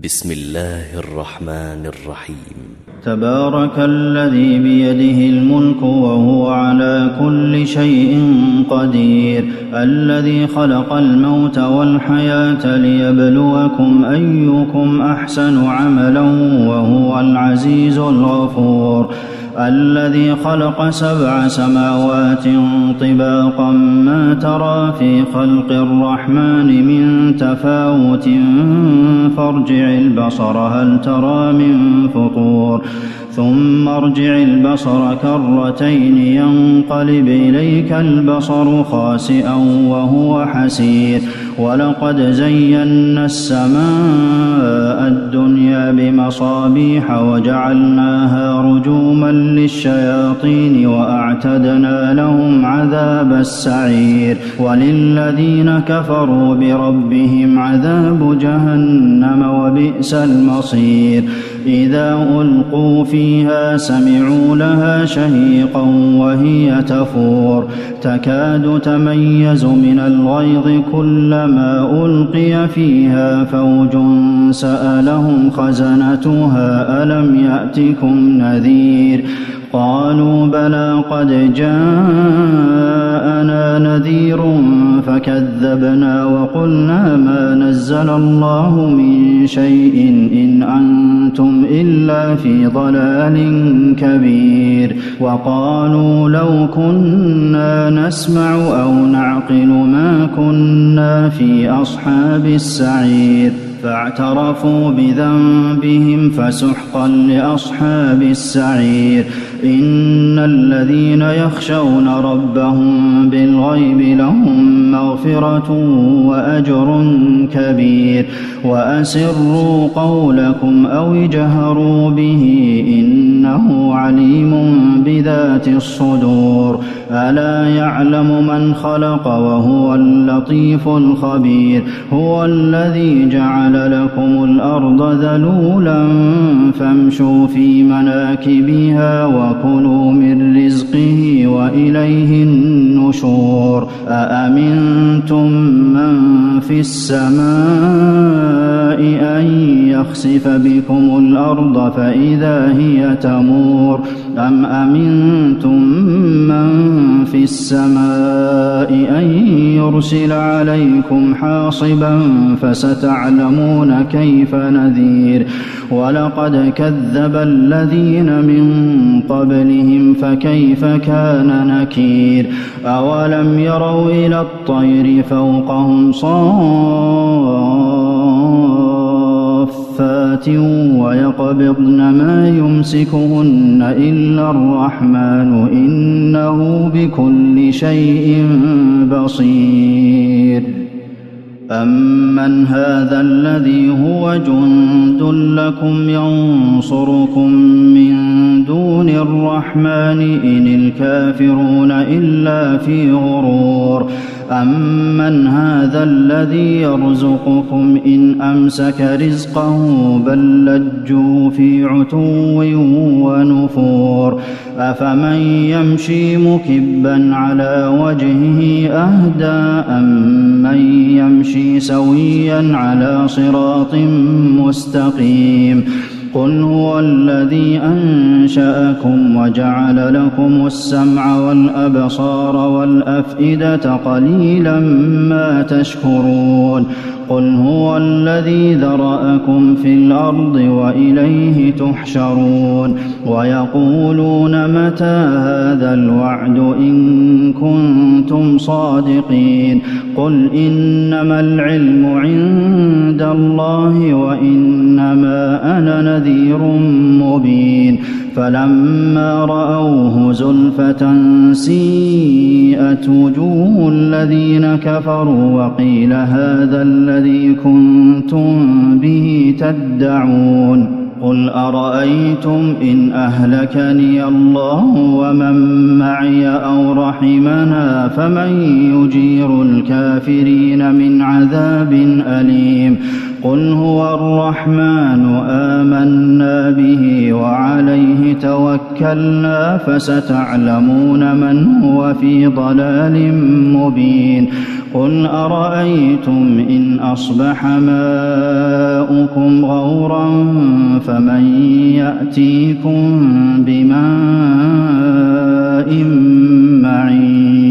بسم الله الرحمن الرحيم. تبارك الذي بيده الملك وهو على كل شيء قدير، الذي خلق الموت والحياة ليبلوكم أيكم أحسن عملا وهو العزيز الغفور، الذي خلق 7 سماوات طباقا ما ترى في خلق الرحمن من تفاوت فارجع البصر هل ترى من فطور، ثم ارجع البصر كرتين ينقلب إليك البصر خاسئا وهو حسير، ولقد زينا السماء الدنيا بمصابيح وجعلناها رجوما للشياطين وأعتدنا لهم عذاب السعير، وللذين كفروا بربهم عذاب جهنم وبئس المصير. إذا ألقوا فيها سمعوا لها شهيقا وهي تفور تكاد تميز من الغيظ كلما ألقي فيها فوج سألهم خزنتها ألم يأتكم نذير، قالوا بلى قد جاءنا نذير فكذبنا وقلنا ما نزل الله من شيء إن أنتم إلا في ضلال كبير، وقالوا لو كنا نسمع أو نعقل ما كنا في أصحاب السعير، فاعترفوا بذنبهم فسحقا لأصحاب السعير. إن الذين يخشون ربهم بالغيب لهم مغفرة وأجر كبير، وأسروا قولكم أو اجهروا به إنه عليم بذات الصدور، ألا يعلم من خلق وهو اللطيف الخبير، هو الذي جعل لكم الأرض ذلولا فامشوا في مناكبها وكلوا من رزقه وإليه النشور. أأمنتم من في السماء أن يخسف بكم الأرض فإذا هي تمور، أم أمنتم من في السماء أن يرسل عليكم حاصبا فستعلمون كيف نذير. ولقد كذب الذين من قبلهم فكيف كان نكير. أولم يروا إلى الطير فوقهم صافات ويقبضن ما يمسكهن إلا الرحمن إنه بكل شيء بصير. أمن هذا الذي هو جند لكم ينصركم من دون الرحمن إن الكافرون إلا في غرور. أمن هذا الذي يرزقكم إن أمسك رزقه بل لجوا في عتو ونفور. أفمن يمشي مكبا على وجهه أهدى أمن يمشي سويا على صراط مستقيم. قل هو الذي أنشأكم وجعل لكم السمع والأبصار والأفئدة قليلا ما تشكرون. قل هو الذي ذرأكم في الأرض وإليه تحشرون. ويقولون متى هذا الوعد إن كنتم صادقين. قل إنما العلم عند الله وإنما أنا نذير مبين. فلما رأوه زلفة سيئت وجوه الذين كفروا وقيل هذا الذي كنتم به تدعون. قل أرأيتم إن أهلكني الله ومن معي أو رحمنا فمن يجير الكافرين من عذاب أليم. قل هو الرحمن آمنا به وعليه توكلنا فستعلمون من هو في ضلال مبين. قل أرأيتم إن أصبح ماؤكم غورا فمن يأتيكم بماء معين